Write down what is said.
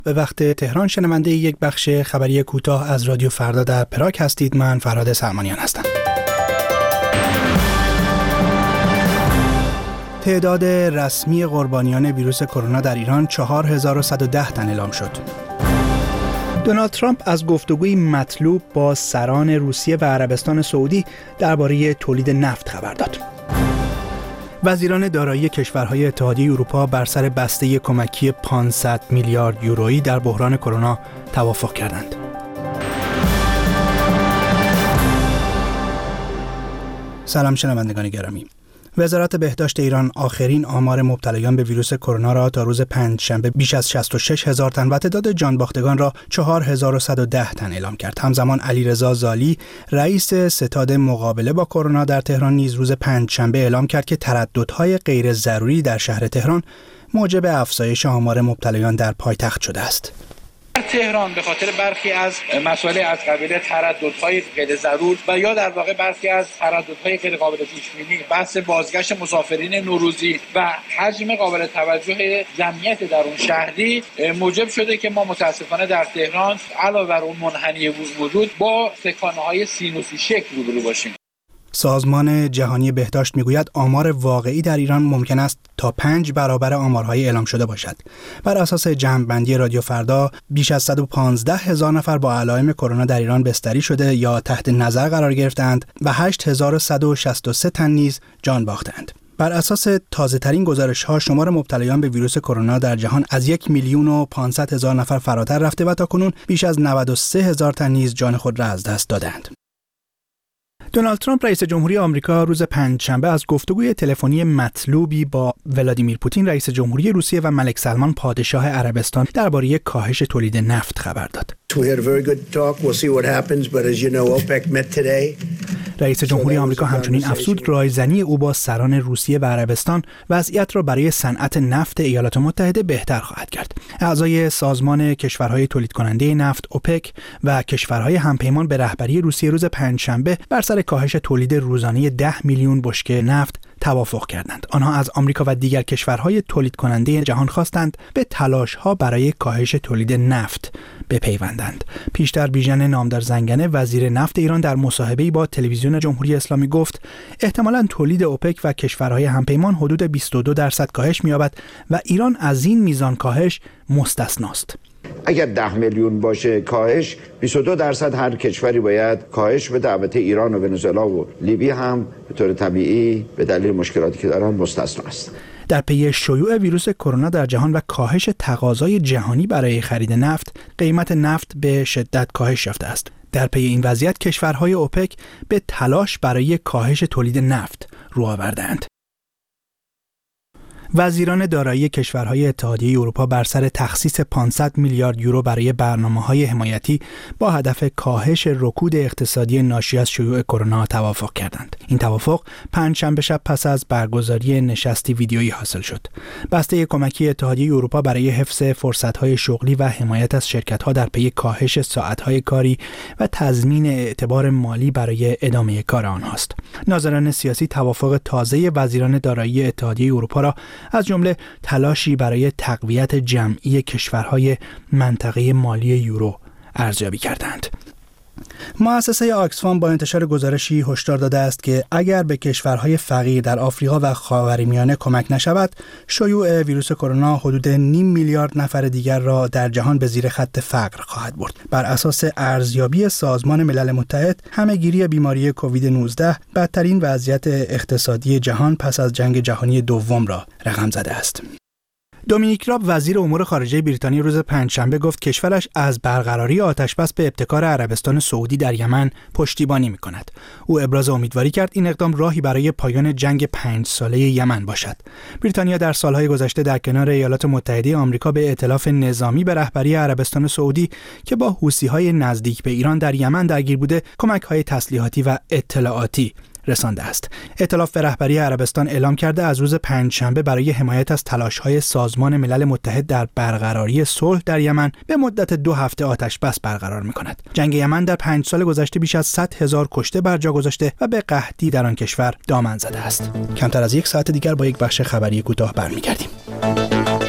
به وقت تهران شنونده یک بخش خبری کوتاه از رادیو فردا در پراگ هستید. من فرهاد سلمانیان هستم. تعداد رسمی قربانیان ویروس کرونا در ایران 4110 تن اعلام شد. دونالد ترامپ از گفتگوی مطلوب با سران روسیه و عربستان سعودی درباره تولید نفت خبر داد. وزیران دارایی کشورهای اتحادیه اروپا بر سر بسته کمکی 500 میلیارد یورویی در بحران کرونا توافق کردند. سلام شنوندگان گرامی. وزارت بهداشت ایران آخرین آمار مبتلایان به ویروس کرونا را تا روز پنجشنبه بیش از 66,000 تن و تعداد جانباختگان را 4110 تن اعلام کرد. همزمان علیرضا زالی رئیس ستاد مقابله با کرونا در تهران نیز روز پنجشنبه اعلام کرد که ترددهای غیر ضروری در شهر تهران موجب افزایش آمار مبتلایان در پایتخت شده است. در تهران به خاطر برخی از مسائل از قبیل ترددهای غیر ضرور و یا در واقع برخی از ترددهای غیر قابل پیش بینی، بحث بازگشت مسافرین نوروزی و حجم قابل توجه جمعیت در اون شهری موجب شده که ما متاسفانه در تهران علاوه بر اون منحنی وجود با تکانه‌های سینوسی شکل روبرو باشیم. سازمان جهانی بهداشت میگوید آمار واقعی در ایران ممکن است تا 5 برابر آمارهای اعلام شده باشد. بر اساس جمع‌بندی رادیو فردا بیش از 115,000 نفر با علائم کرونا در ایران بستری شده یا تحت نظر قرار گرفتند و 8163 تن نیز جان باختند. بر اساس تازه‌ترین گزارش‌ها شمار مبتلایان به ویروس کرونا در جهان از 1,500,000 نفر فراتر رفته و تاکنون بیش از 93,000 تن نیز جان خود را از دست دادند. دونالد ترامپ رئیس جمهوری آمریکا روز پنجشنبه از گفتگوی تلفنی مطلوبی با ولادیمیر پوتین رئیس جمهوری روسیه و ملک سلمان پادشاه عربستان درباره کاهش تولید نفت خبر داد. رئیس جمهوری آمریکا همچنین افزود رایزنی او با سران روسیه و عربستان وضعیت را برای صنعت نفت ایالات متحده بهتر خواهد کرد. اعضای سازمان کشورهای تولید کننده نفت اوپک و کشورهای همپیمان به رهبری روسیه روز پنجشنبه بر سر کاهش تولید روزانه 10 میلیون بشکه نفت توافق کردند. آنها از آمریکا و دیگر کشورهای تولید کننده جهان خواستند به تلاش‌ها برای کاهش تولید نفت بپیوندند. پیشتر بیژن نامدار زنگنه وزیر نفت ایران در مصاحبه‌ای با تلویزیون جمهوری اسلامی گفت احتمالاً تولید اوپک و کشورهای همپیمان حدود 22% کاهش می‌یابد و ایران از این میزان کاهش مستثناست. اگر 10 میلیون باشه کاهش 22% هر کشوری باید کاهش بده. البته ایران و ونزوئلا و لیبی هم به طور طبیعی به دلیل مشکلاتی که دارن مستثنا است. در پی شیوع ویروس کرونا در جهان و کاهش تقاضای جهانی برای خرید نفت، قیمت نفت به شدت کاهش یافته است. در پی این وضعیت کشورهای اوپک به تلاش برای کاهش تولید نفت رو آوردند. وزیران دارایی کشورهای اتحادیه اروپا بر سر تخصیص 500 میلیارد یورو برای برنامه‌های حمایتی با هدف کاهش رکود اقتصادی ناشی از شیوع کرونا توافق کردند. این توافق پنجشنبه شب پس از برگزاری نشستی ویدیویی حاصل شد. بسته کمکی اتحادیه اروپا برای حفظ فرصت‌های شغلی و حمایت از شرکت‌ها در پی کاهش ساعت‌های کاری و تضمین اعتبار مالی برای ادامه کار آنهاست. ناظران سیاسی توافق تازه وزیران دارایی اتحادیه اروپا را از جمله تلاشی برای تقویت جمعی کشورهای منطقه مالی یورو ارزیابی کردند. مؤسسه آکسفام با انتشار گزارشی هشدار داده است که اگر به کشورهای فقیر در آفریقا و خاورمیانه کمک نشود، شیوع ویروس کرونا حدود 0.5 میلیارد نفر دیگر را در جهان به زیر خط فقر خواهد برد. بر اساس ارزیابی سازمان ملل متحد، همه‌گیری بیماری کووید 19 بدترین وضعیت اقتصادی جهان پس از جنگ جهانی دوم را رقم زده است. دومینیک راب وزیر امور خارجه بریتانیا روز پنجشنبه گفت کشورش از برقراری آتشبس به ابتکار عربستان سعودی در یمن پشتیبانی می‌کند. او ابراز امیدواری کرد این اقدام راهی برای پایان جنگ 5 ساله یمن باشد. بریتانیا در سالهای گذشته در کنار ایالات متحده آمریکا به ائتلاف نظامی به رهبری عربستان سعودی که با حوثی‌های نزدیک به ایران در یمن درگیر بوده، کمک‌های تسلیحاتی و اطلاعاتی رسانده است. ائتلاف به رهبری عربستان اعلام کرده از روز پنجشنبه برای حمایت از تلاش‌های سازمان ملل متحد در برقراری صلح در یمن به مدت 2 هفته آتش‌بس برقرار می‌کند. جنگ یمن در 5 سال گذشته بیش از 100,000 کشته بر جا گذاشته و به قحطی در آن کشور دامن زده است. کمتر از 1 ساعت دیگر با یک بخش خبری کوتاه برمیگردیم.